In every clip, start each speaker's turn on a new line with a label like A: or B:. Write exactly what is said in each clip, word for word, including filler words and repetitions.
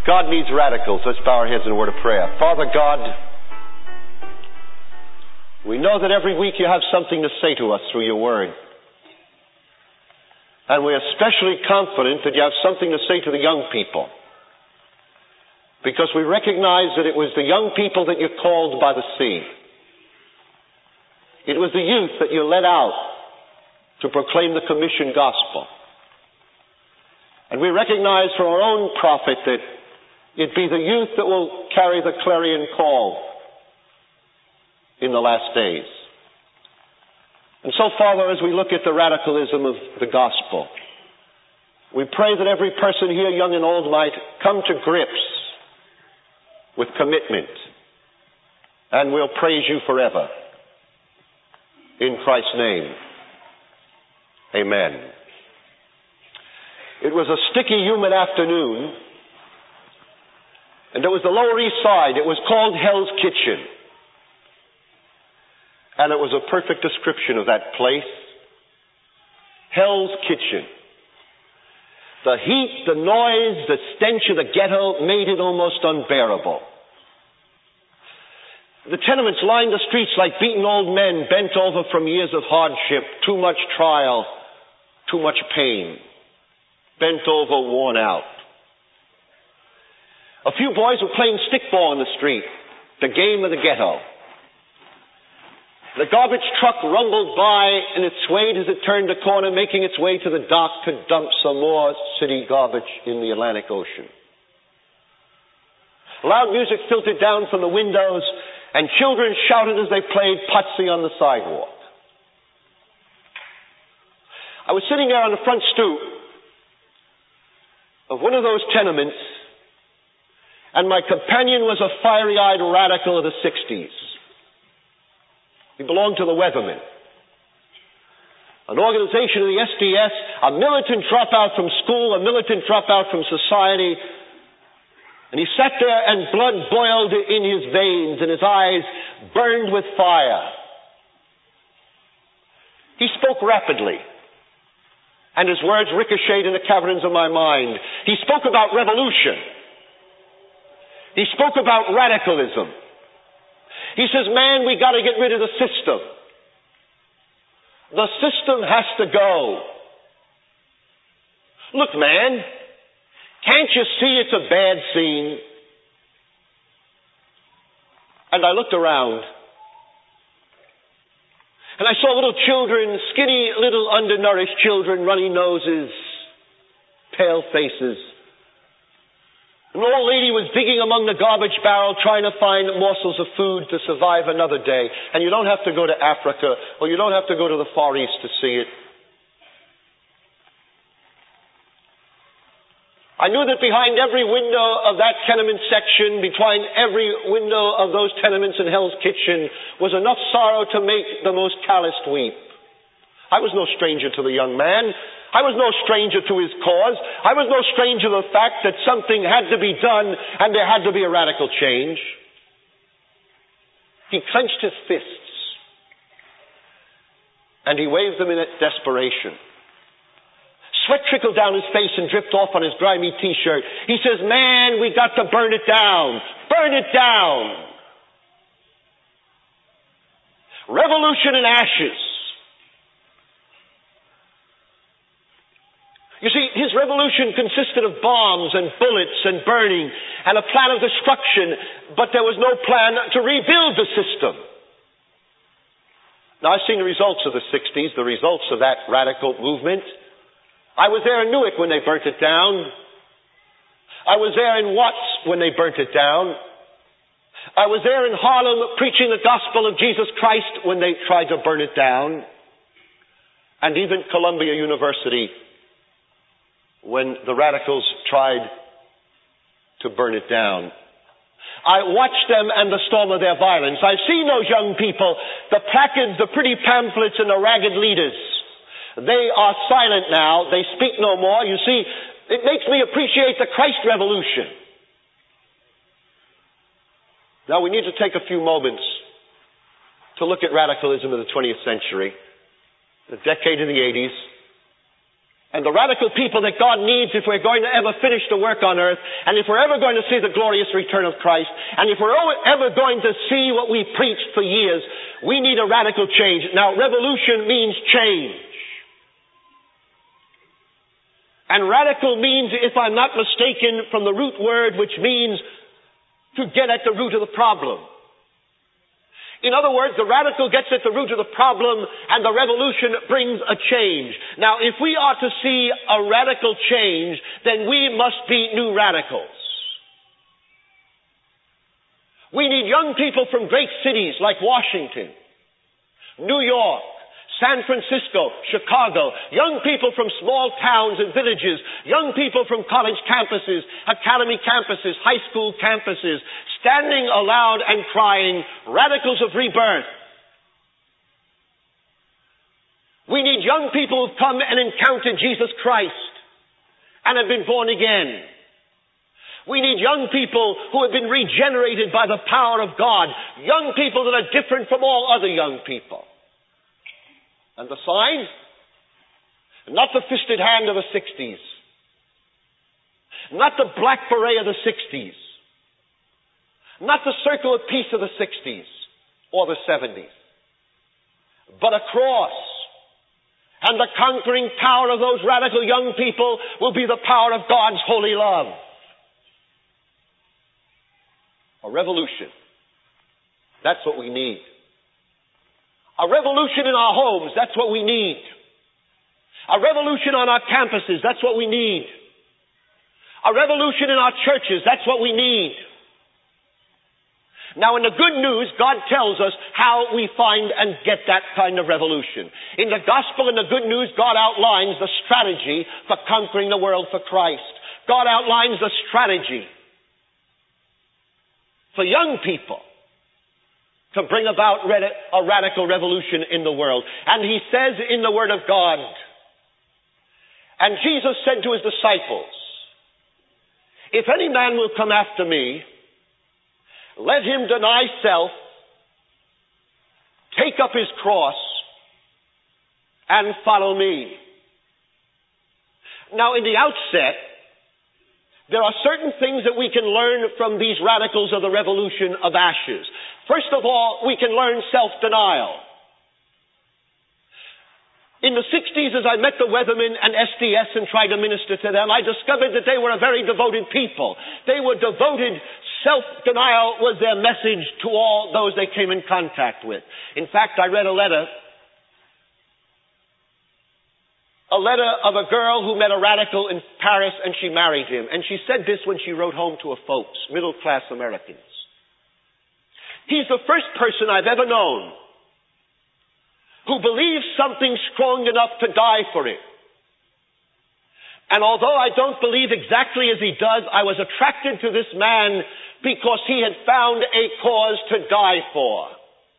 A: God needs radicals. Let's bow our heads in a word of prayer. Father God, we know that every week you have something to say to us through your word. And we're especially confident that you have something to say to the young people. Because we recognize that it was the young people that you called by the sea. It was the youth that you led out to proclaim the commission gospel. And we recognize from our own prophet that it be the youth that will carry the clarion call in the last days. And so, Father, as we look at the radicalism of the gospel, we pray that every person here, young and old, might come to grips with commitment. And we'll praise you forever. In Christ's name, amen. It was a sticky, humid afternoon, and it was the Lower East Side. It was called Hell's Kitchen. And it was a perfect description of that place. Hell's Kitchen. The heat, the noise, the stench of the ghetto made it almost unbearable. The tenements lined the streets like beaten old men bent over from years of hardship, too much trial, too much pain, bent over, worn out. A few boys were playing stickball in the street, the game of the ghetto. The garbage truck rumbled by and it swayed as it turned the corner, making its way to the dock to dump some more city garbage in the Atlantic Ocean. Loud music filtered down from the windows, and children shouted as they played Potsy on the sidewalk. I was sitting there on the front stoop of one of those tenements, and my companion was a fiery-eyed radical of the sixties. He belonged to the Weathermen, an organization of the S D S, a militant dropout from school, a militant dropout from society. And he sat there and blood boiled in his veins and his eyes burned with fire. He spoke rapidly, and his words ricocheted in the caverns of my mind. He spoke about revolution. He spoke about radicalism. He says, man, we got to get rid of the system. The system has to go. Look, man, can't you see it's a bad scene? And I looked around, and I saw little children, skinny, little undernourished children, runny noses, pale faces. An old lady was digging among the garbage barrel trying to find morsels of food to survive another day. And you don't have to go to Africa, or you don't have to go to the Far East to see it. I knew that behind every window of that tenement section, behind every window of those tenements in Hell's Kitchen, was enough sorrow to make the most calloused weep. I was no stranger to the young man. I was no stranger to his cause. I was no stranger to the fact that something had to be done and there had to be a radical change. He clenched his fists and he waved them in desperation. Sweat trickled down his face and dripped off on his grimy t-shirt. He says, man, we got to burn it down. Burn it down. Revolution in ashes. You see, his revolution consisted of bombs and bullets and burning and a plan of destruction, but there was no plan to rebuild the system. Now, I've seen the results of the sixties, the results of that radical movement. I was there in Newark when they burnt it down. I was there in Watts when they burnt it down. I was there in Harlem preaching the gospel of Jesus Christ when they tried to burn it down. And even Columbia University when the radicals tried to burn it down. I watched them and the storm of their violence. I've seen those young people, the placards, the pretty pamphlets, and the ragged leaders. They are silent now. They speak no more. You see, it makes me appreciate the Christ Revolution. Now we need to take a few moments to look at radicalism of the twentieth century, the decade of the eighties. And the radical people that God needs if we're going to ever finish the work on earth, and if we're ever going to see the glorious return of Christ, and if we're ever going to see what we preached for years, we need a radical change. Now, revolution means change. And radical means, if I'm not mistaken, from the root word, which means to get at the root of the problem. In other words, the radical gets at the root of the problem, and the revolution brings a change. Now, if we are to see a radical change, then we must be new radicals. We need young people from great cities like Washington, New York, San Francisco, Chicago, young people from small towns and villages, young people from college campuses, academy campuses, high school campuses, standing aloud and crying, radicals of rebirth. We need young people who've come and encountered Jesus Christ and have been born again. We need young people who have been regenerated by the power of God, young people that are different from all other young people. And the sign? Not the fisted hand of the sixties. Not the black beret of the sixties. Not the circle of peace of the sixties or the seventies. But a cross. And the conquering power of those radical young people will be the power of God's holy love. A revolution. That's what we need. A revolution in our homes, that's what we need. A revolution on our campuses, that's what we need. A revolution in our churches, that's what we need. Now, in the good news, God tells us how we find and get that kind of revolution. In the gospel and the good news, God outlines the strategy for conquering the world for Christ. God outlines the strategy for young people to bring about a radical revolution in the world. And he says in the Word of God, and Jesus said to his disciples, if any man will come after me, let him deny self, take up his cross, and follow me. Now, in the outset, there are certain things that we can learn from these radicals of the revolution of ashes. First of all, we can learn self-denial. In the sixties, as I met the Weathermen and S D S and tried to minister to them, I discovered that they were a very devoted people. They were devoted. Self-denial was their message to all those they came in contact with. In fact, I read a letter, a letter of a girl who met a radical in Paris and she married him. And she said this when she wrote home to her folks, middle-class Americans. He's the first person I've ever known who believes something strong enough to die for it. And although I don't believe exactly as he does, I was attracted to this man because he had found a cause to die for.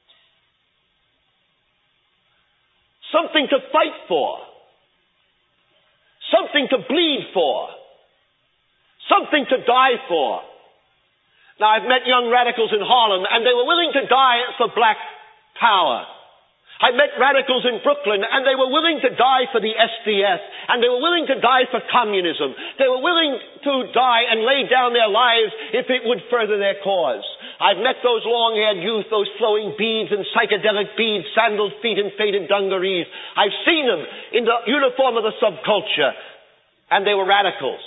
A: Something to fight for. Something to bleed for. Something to die for. Now, I've met young radicals in Harlem, and they were willing to die for black power. I met radicals in Brooklyn, and they were willing to die for the S D S, and they were willing to die for communism. They were willing to die and lay down their lives if it would further their cause. I've met those long-haired youth, those flowing beads and psychedelic beads, sandaled feet and faded dungarees. I've seen them in the uniform of the subculture, and they were radicals.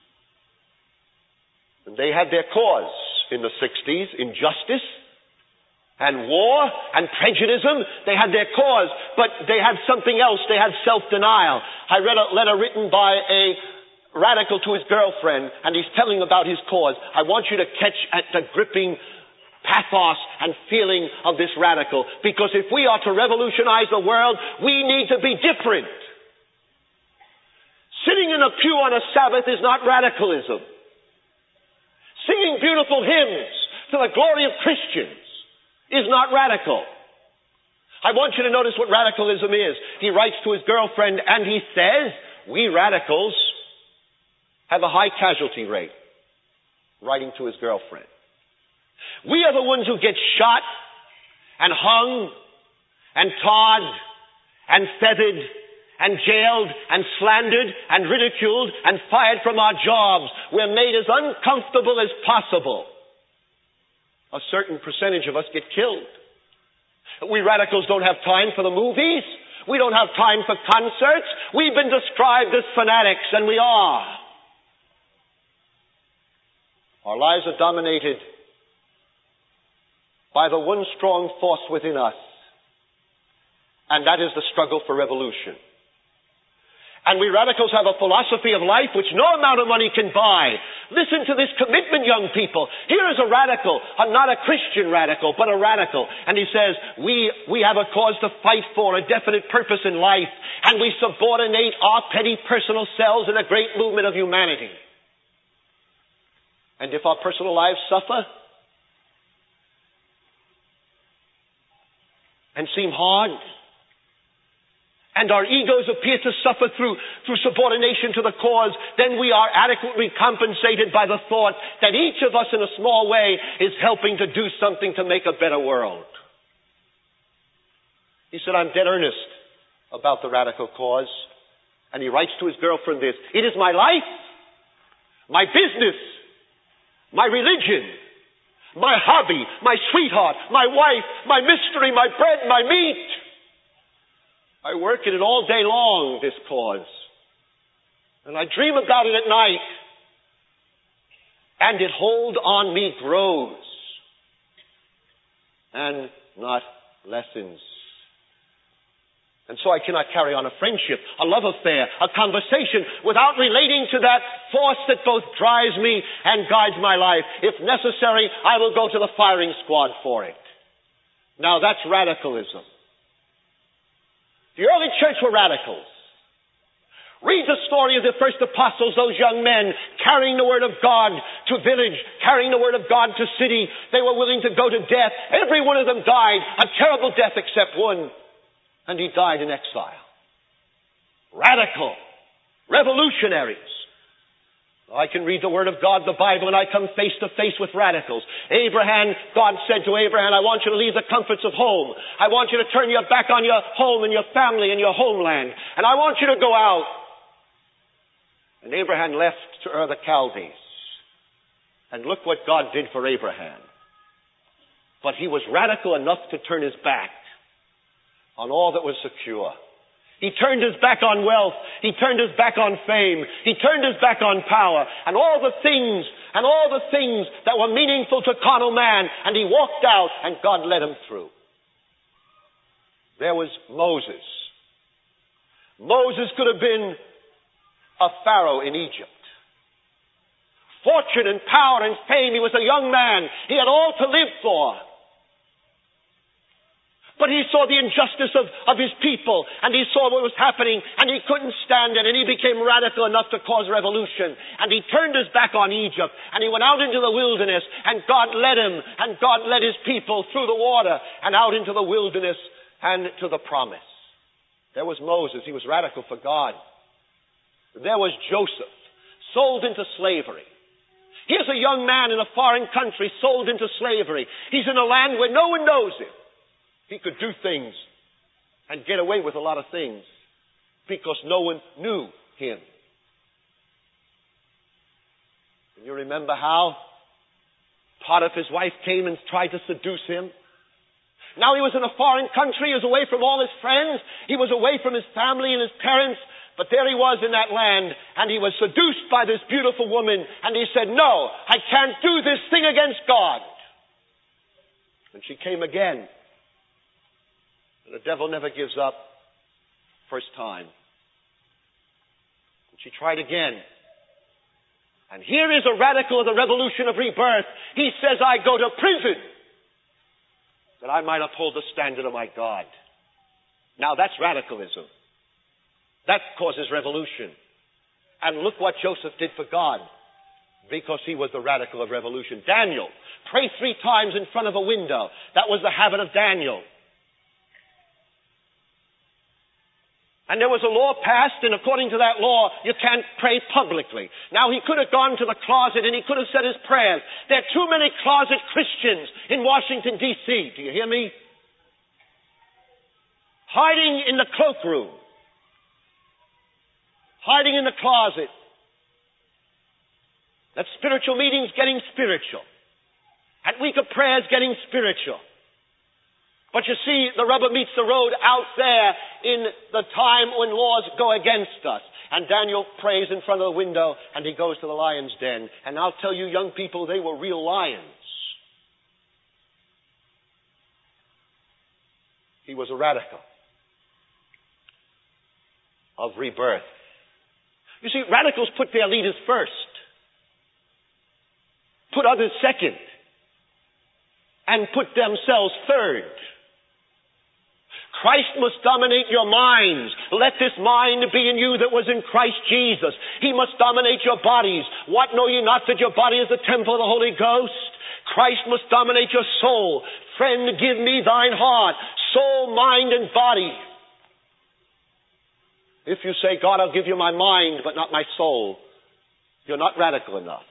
A: And they had their cause in the sixties, injustice and war and prejudice. They had their cause, but they had something else. They had self-denial. I read a letter written by a radical to his girlfriend, and he's telling about his cause. I want you to catch at the gripping pathos and feeling of this radical, because if we are to revolutionize the world, we need to be different. Sitting in a pew on a Sabbath is not radicalism. Singing beautiful hymns to the glory of Christians is not radical. I want you to notice what radicalism is. He writes to his girlfriend and he says, we radicals have a high casualty rate. Writing to his girlfriend. We are the ones who get shot and hung and tarred and feathered and jailed and slandered and ridiculed and fired from our jobs. We're made as uncomfortable as possible. A certain percentage of us get killed. We radicals don't have time for the movies. We don't have time for concerts. We've been described as fanatics, and we are. Our lives are dominated by the one strong force within us, and that is the struggle for revolution. And we radicals have a philosophy of life which no amount of money can buy. Listen to this commitment, young people. Here is a radical, a, not a Christian radical, but a radical. And he says, we, we have a cause to fight for, a definite purpose in life, and we subordinate our petty personal selves in a great movement of humanity. And if our personal lives suffer and seem hard, and our egos appear to suffer through, through subordination to the cause, then we are adequately compensated by the thought that each of us in a small way is helping to do something to make a better world. He said, I'm dead earnest about the radical cause. And he writes to his girlfriend this, it is my life, my business, my religion, my hobby, my sweetheart, my wife, my mystery, my bread, my meat. I work in it all day long, this cause. And I dream about it at night. And it hold on me grows. And not lessens. And so I cannot carry on a friendship, a love affair, a conversation without relating to that force that both drives me and guides my life. If necessary, I will go to the firing squad for it. Now that's radicalism. The early church were radicals. Read the story of the first apostles, those young men carrying the word of God to village, carrying the word of God to city. They were willing to go to death. Every one of them died, a terrible death except one. And he died in exile. Radical. Revolutionaries. I can read the Word of God, the Bible, and I come face to face with radicals. Abraham, God said to Abraham, I want you to leave the comforts of home. I want you to turn your back on your home and your family and your homeland. And I want you to go out. And Abraham left to Ur the Chaldees. And look what God did for Abraham. But he was radical enough to turn his back on all that was secure. He turned his back on wealth. He turned his back on fame. He turned his back on power. And all the things, and all the things that were meaningful to carnal man. And he walked out, and God led him through. There was Moses. Moses could have been a pharaoh in Egypt. Fortune and power and fame. He was a young man. He had all to live for. But he saw the injustice of, of his people, and he saw what was happening, and he couldn't stand it, and he became radical enough to cause revolution. And he turned his back on Egypt, and he went out into the wilderness, and God led him, and God led his people through the water, and out into the wilderness, and to the promise. There was Moses. He was radical for God. There was Joseph, sold into slavery. Here's a young man in a foreign country, sold into slavery. He's in a land where no one knows him. He could do things and get away with a lot of things because no one knew him. And you remember how Potiphar's wife came and tried to seduce him? Now he was in a foreign country. He was away from all his friends. He was away from his family and his parents. But there he was in that land, and he was seduced by this beautiful woman. And he said, no, I can't do this thing against God. And she came again. The devil never gives up. First time. And she tried again. And here is a radical of the revolution of rebirth. He says, I go to prison that I might uphold the standard of my God. Now that's radicalism. That causes revolution. And look what Joseph did for God. Because he was the radical of revolution. Daniel, pray three times in front of a window. That was the habit of Daniel. And there was a law passed, and according to that law, you can't pray publicly. Now, he could have gone to the closet, and he could have said his prayers. There are too many closet Christians in Washington, D C Do you hear me? Hiding in the cloakroom. hiding in the closet. At spiritual meetings, getting spiritual. At week of prayers, getting spiritual. But you see, the rubber meets the road out there in the time when laws go against us. And Daniel prays in front of the window, and he goes to the lion's den. And I'll tell you, young people, they were real lions. He was a radical of rebirth. You see, radicals put their leaders first, put others second, and put themselves third. Christ must dominate your minds. Let this mind be in you that was in Christ Jesus. He must dominate your bodies. What, know ye not that your body is the temple of the Holy Ghost? Christ must dominate your soul. Friend, give me thine heart, soul, mind, and body. If you say, God, I'll give you my mind, but not my soul, you're not radical enough.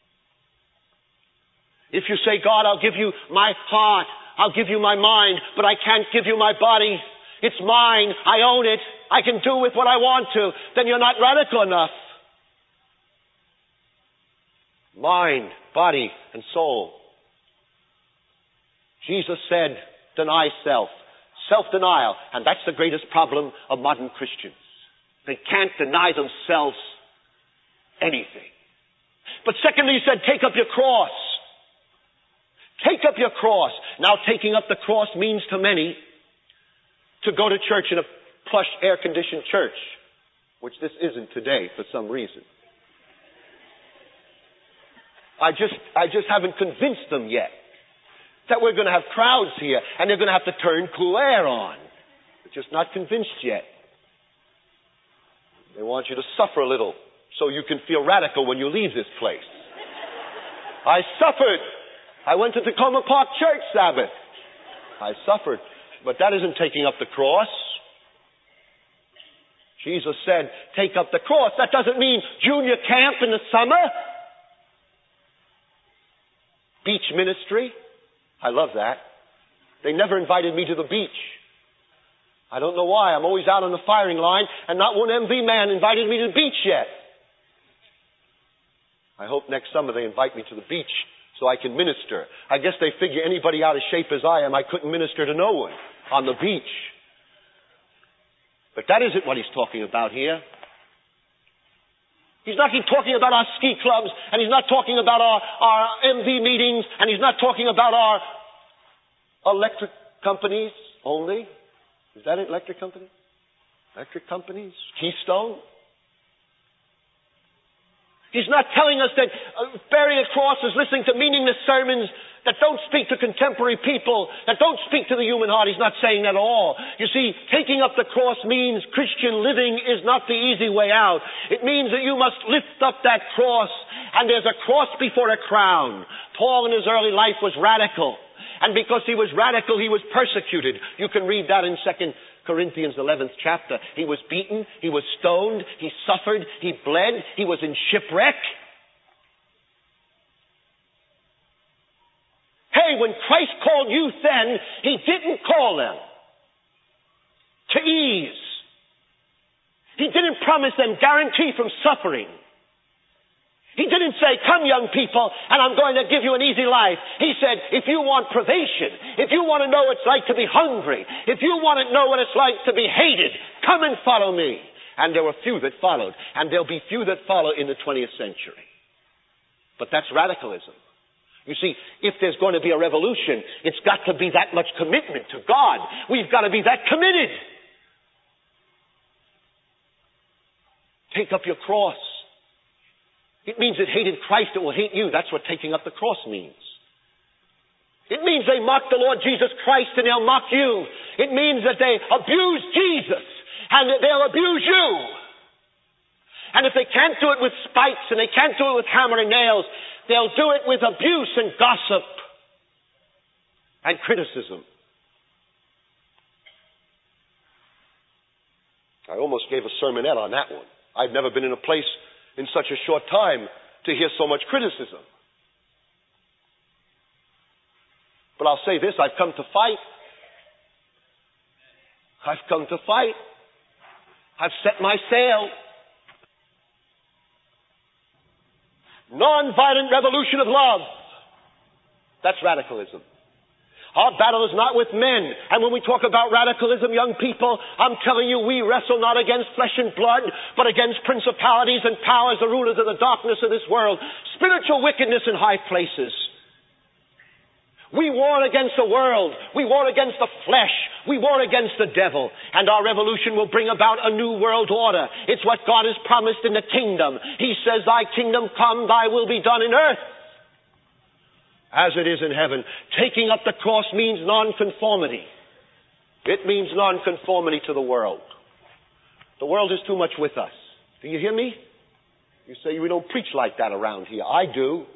A: If you say, God, I'll give you my heart, I'll give you my mind, but I can't give you my body. It's mine. I own it. I can do with what I want to. Then you're not radical enough. Mind, body, and soul. Jesus said, deny self. Self-denial. And that's the greatest problem of modern Christians. They can't deny themselves anything. But secondly, he said, take up your cross. Take up your cross. Now, taking up the cross means to many to go to church in a plush, air-conditioned church, which this isn't today for some reason. I just, I just haven't convinced them yet that we're going to have crowds here and they're going to have to turn cool air on. They're just not convinced yet. They want you to suffer a little so you can feel radical when you leave this place. I suffered. I went to Tacoma Park Church Sabbath. I suffered. But that isn't taking up the cross. Jesus said, take up the cross. That doesn't mean junior camp in the summer. Beach ministry. I love that. They never invited me to the beach. I don't know why. I'm always out on the firing line, and not one M V man invited me to the beach yet. I hope next summer they invite me to the beach so I can minister. I guess they figure anybody out of shape as I am, I couldn't minister to no one on the beach. But that isn't what he's talking about here. He's not talking about our ski clubs, and he's not talking about our, our M V meetings, and he's not talking about our electric companies only. Is that an electric company? Electric companies? Keystone? He's not telling us that uh, bearing a cross is listening to meaningless sermons that don't speak to contemporary people, that don't speak to the human heart. He's not saying that at all. You see, taking up the cross means Christian living is not the easy way out. It means that you must lift up that cross, and there's a cross before a crown. Paul in his early life was radical. And because he was radical, he was persecuted. You can read that in Second Corinthians eleventh chapter. He was beaten, he was stoned, he suffered, he bled, he was in shipwreck. Hey, when Christ called youth then, he didn't call them to ease. He didn't promise them guarantee from suffering. He didn't say, come young people, and I'm going to give you an easy life. He said, if you want privation, if you want to know what it's like to be hungry, if you want to know what it's like to be hated, come and follow me. And there were few that followed, and there'll be few that follow in the twentieth century. But that's radicalism. You see, if there's going to be a revolution, it's got to be that much commitment to God. We've got to be that committed. Take up your cross. It means it hated Christ, it will hate you. That's what taking up the cross means. It means they mock the Lord Jesus Christ and they'll mock you. It means that they abuse Jesus and they'll abuse you. And if they can't do it with spikes and they can't do it with hammer and nails, they'll do it with abuse and gossip and criticism. I almost gave a sermonette on that one. I've never been in a place in such a short time to hear so much criticism. But I'll say this, I've come to fight. I've come to fight. I've set my sail. nonviolent revolution of love. That's radicalism. Our battle is not with men. And when we talk about radicalism, young people, I'm telling you, we wrestle not against flesh and blood, but against principalities and powers, the rulers of the darkness of this world, spiritual wickedness in high places. We war against the world. We war against the flesh. We war against the devil. And our revolution will bring about a new world order. It's what God has promised in the kingdom. He says, thy kingdom come, thy will be done in earth as it is in heaven. Taking up the cross means nonconformity. It means nonconformity to the world. The world is too much with us. Do you hear me? You say we don't preach like that around here. I do.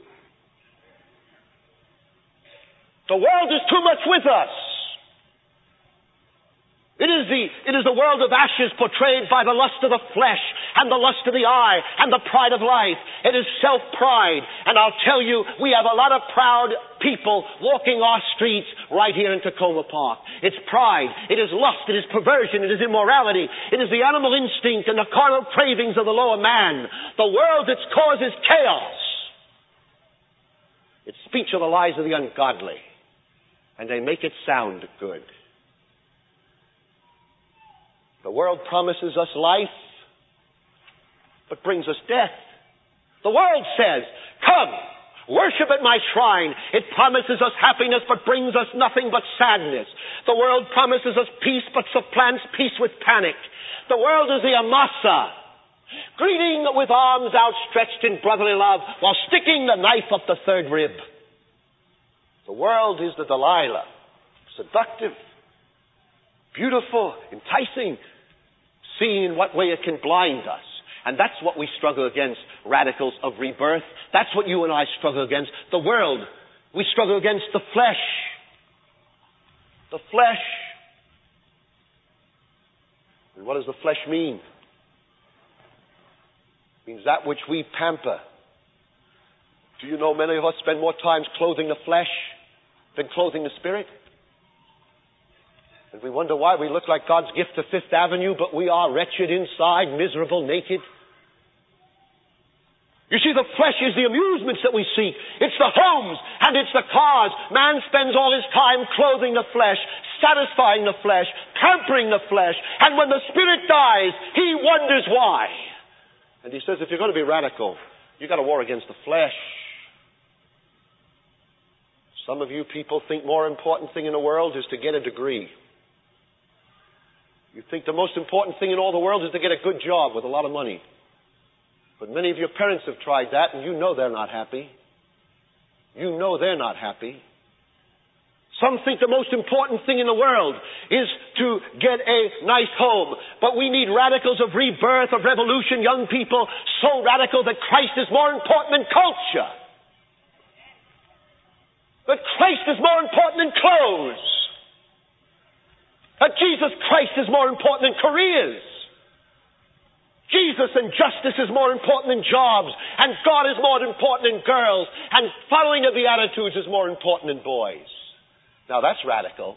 A: The world is too much with us. It is the, it is the world of ashes portrayed by the lust of the flesh and the lust of the eye and the pride of life. It is self-pride. And I'll tell you, we have a lot of proud people walking our streets right here in Tacoma Park. It's pride. It is lust. It is perversion. It is immorality. It is the animal instinct and the carnal cravings of the lower man. The world, its cause is chaos. It's speech of the lies of the ungodly. And they make it sound good. The world promises us life, but brings us death. The world says, come, worship at my shrine. It promises us happiness, but brings us nothing but sadness. The world promises us peace, but supplants peace with panic. The world is the Amasa, greeting with arms outstretched in brotherly love, while sticking the knife up the third rib. The world is the Delilah, seductive, beautiful, enticing, seeing in what way it can blind us. And that's what we struggle against, radicals of rebirth. That's what you and I struggle against. The world, we struggle against the flesh. The flesh. And what does the flesh mean? It means that which we pamper. Do you know many of us spend more time clothing the flesh than clothing the spirit? And we wonder why we look like God's gift to Fifth Avenue, but we are wretched inside, miserable, naked. You see, the flesh is the amusements that we seek. It's the homes and it's the cars. Man spends all his time clothing the flesh, satisfying the flesh, pampering the flesh. And when the spirit dies, he wonders why. And he says, if you're going to be radical, you've got to war against the flesh. Some of you people think more important thing in the world is to get a degree. You think the most important thing in all the world is to get a good job with a lot of money. But many of your parents have tried that, and you know they're not happy. You know they're not happy. Some think the most important thing in the world is to get a nice home. But we need radicals of rebirth, of revolution, young people, so radical that Christ is more important than culture. That Christ is more important than clothes. That Jesus Christ is more important than careers. Jesus and justice is more important than jobs. And God is more important than girls. And following the Beatitudes is more important than boys. Now that's radical.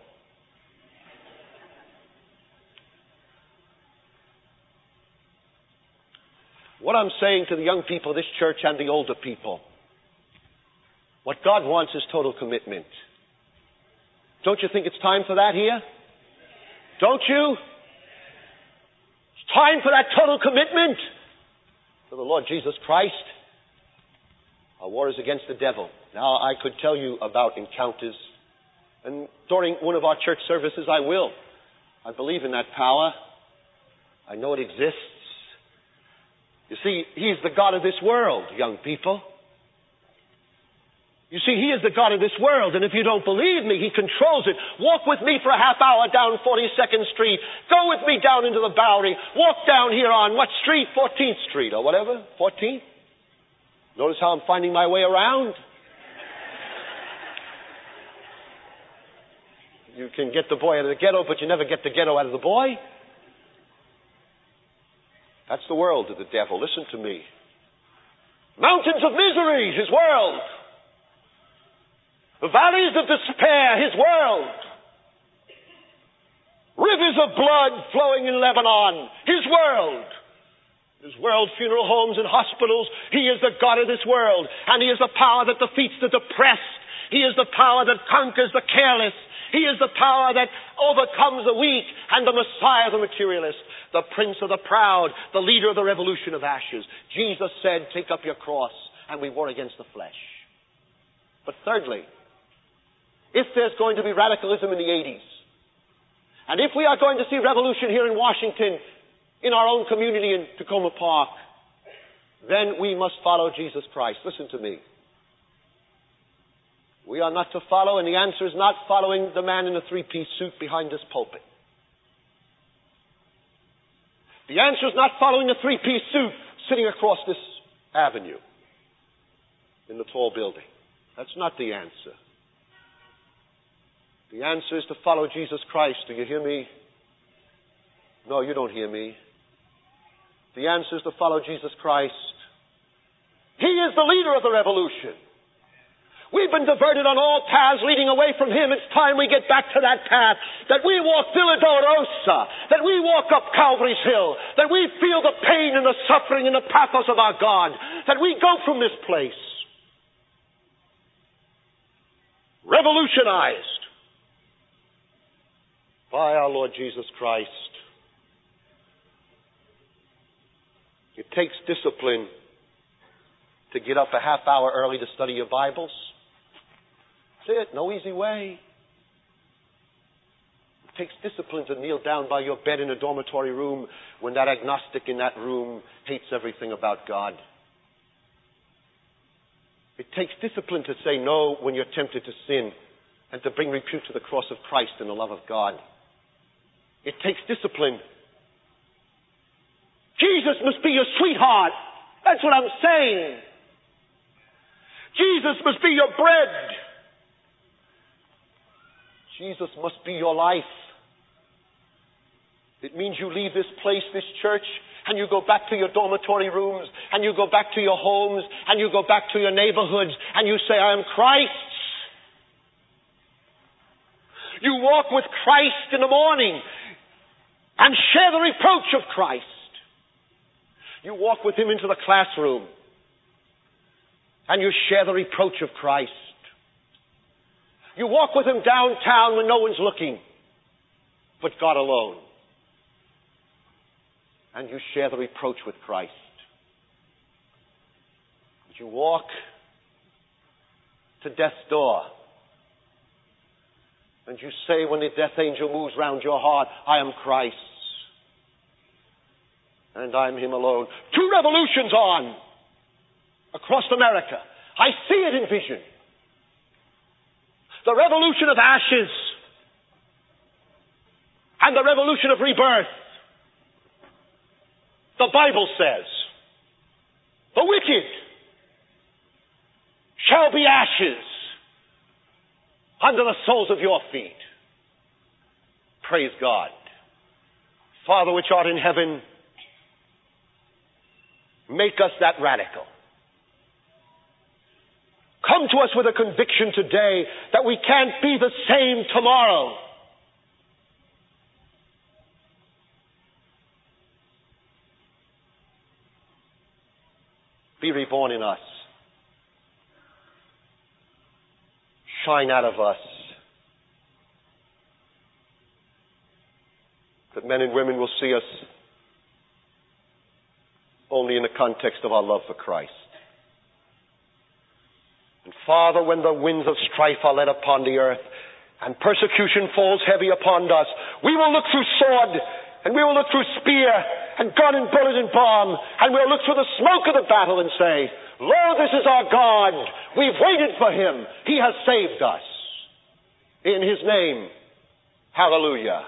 A: What I'm saying to the young people of this church and the older people, what God wants is total commitment. Don't you think it's time for that here? Don't you? It's time for that total commitment to the Lord Jesus Christ. Our war is against the devil. Now, I could tell you about encounters. And during one of our church services, I will. I believe in that power. I know it exists. You see, He's the God of this world, young people. You see, He is the God of this world, and if you don't believe me, He controls it. Walk with me for a half hour down forty-second Street. Go with me down into the Bowery. Walk down here on what street? fourteenth Street or whatever. fourteenth? Notice how I'm finding my way around? You can get the boy out of the ghetto, but you never get the ghetto out of the boy. That's the world of the devil. Listen to me. Mountains of misery, his world. The valleys of despair, his world. Rivers of blood flowing in Lebanon, his world. There's world funeral homes and hospitals. He is the God of this world. And He is the power that defeats the depressed. He is the power that conquers the careless. He is the power that overcomes the weak and the Messiah, the materialist, the Prince of the proud, the leader of the revolution of ashes. Jesus said, take up your cross, and we war against the flesh. But thirdly, if there's going to be radicalism in the eighties, and if we are going to see revolution here in Washington, in our own community in Tacoma Park, then we must follow Jesus Christ. Listen to me. We are not to follow, and the answer is not following the man in the three-piece suit behind this pulpit. The answer is not following the three-piece suit sitting across this avenue in the tall building. That's not the answer. The answer is to follow Jesus Christ. Do you hear me? No, you don't hear me. The answer is to follow Jesus Christ. He is the leader of the revolution. We've been diverted on all paths leading away from Him. It's time we get back to that path. That we walk Villa Dolorosa. That we walk up Calvary's Hill. That we feel the pain and the suffering and the pathos of our God. That we go from this place revolutionized by our Lord Jesus Christ. It takes discipline to get up a half hour early to study your Bibles. That's it. No easy way. It takes discipline to kneel down by your bed in a dormitory room when that agnostic in that room hates everything about God. It takes discipline to say no when you're tempted to sin and to bring repute to the cross of Christ and the love of God. It takes discipline. Jesus must be your sweetheart. That's what I'm saying. Jesus must be your bread. Jesus must be your life. It means you leave this place, this church, and you go back to your dormitory rooms, and you go back to your homes, and you go back to your neighborhoods, and you say, I am Christ's. You walk with Christ in the morning and share the reproach of Christ. You walk with Him into the classroom and you share the reproach of Christ. You walk with Him downtown when no one's looking but God alone. And you share the reproach with Christ. You walk to death's door and you say when the death angel moves round your heart, I am Christ's. And I'm Him alone. Two revolutions on across America. I see it in vision. The revolution of ashes and the revolution of rebirth. The Bible says, the wicked shall be ashes under the soles of your feet. Praise God. Father which art in heaven, make us that radical. Come to us with a conviction today that we can't be the same tomorrow. Be reborn in us. Shine out of us. That men and women will see us only in the context of our love for Christ. And Father, when the winds of strife are led upon the earth and persecution falls heavy upon us, we will look through sword and we will look through spear and gun and bullet and bomb, and we'll look through the smoke of the battle and say, Lo, this is our God. We've waited for Him. He has saved us. In His name, hallelujah.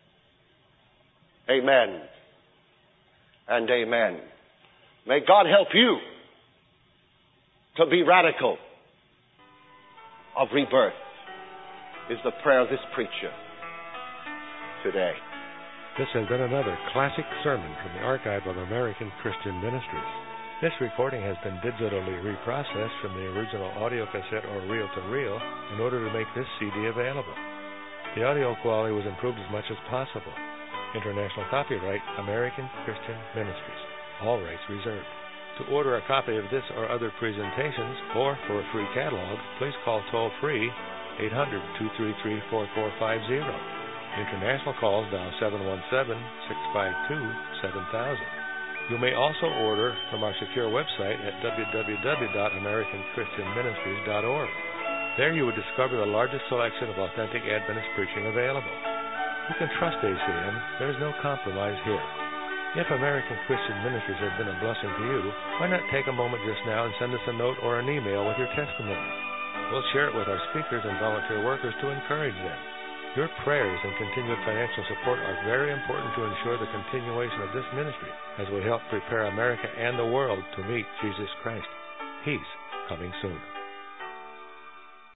A: Amen and amen. May God help you to be radical of rebirth, is the prayer of this preacher today.
B: This has been another classic sermon from the Archive of American Christian Ministries. This recording has been digitally reprocessed from the original audio cassette or reel-to-reel in order to make this C D available. The audio quality was improved as much as possible. International copyright, American Christian Ministries. All rights reserved. To order a copy of this or other presentations, or for a free catalog, please call toll-free eight hundred, two three three, four four five zero. International calls dial seven one seven, six five two, seven thousand. You may also order from our secure website at w w w dot american christian ministries dot org. There you would discover the largest selection of authentic Adventist preaching available. You can trust A C M. There's no compromise here. If American Christian Ministries has been a blessing to you, why not take a moment just now and send us a note or an email with your testimony? We'll share it with our speakers and volunteer workers to encourage them. Your prayers and continued financial support are very important to ensure the continuation of this ministry as we help prepare America and the world to meet Jesus Christ. He's coming soon.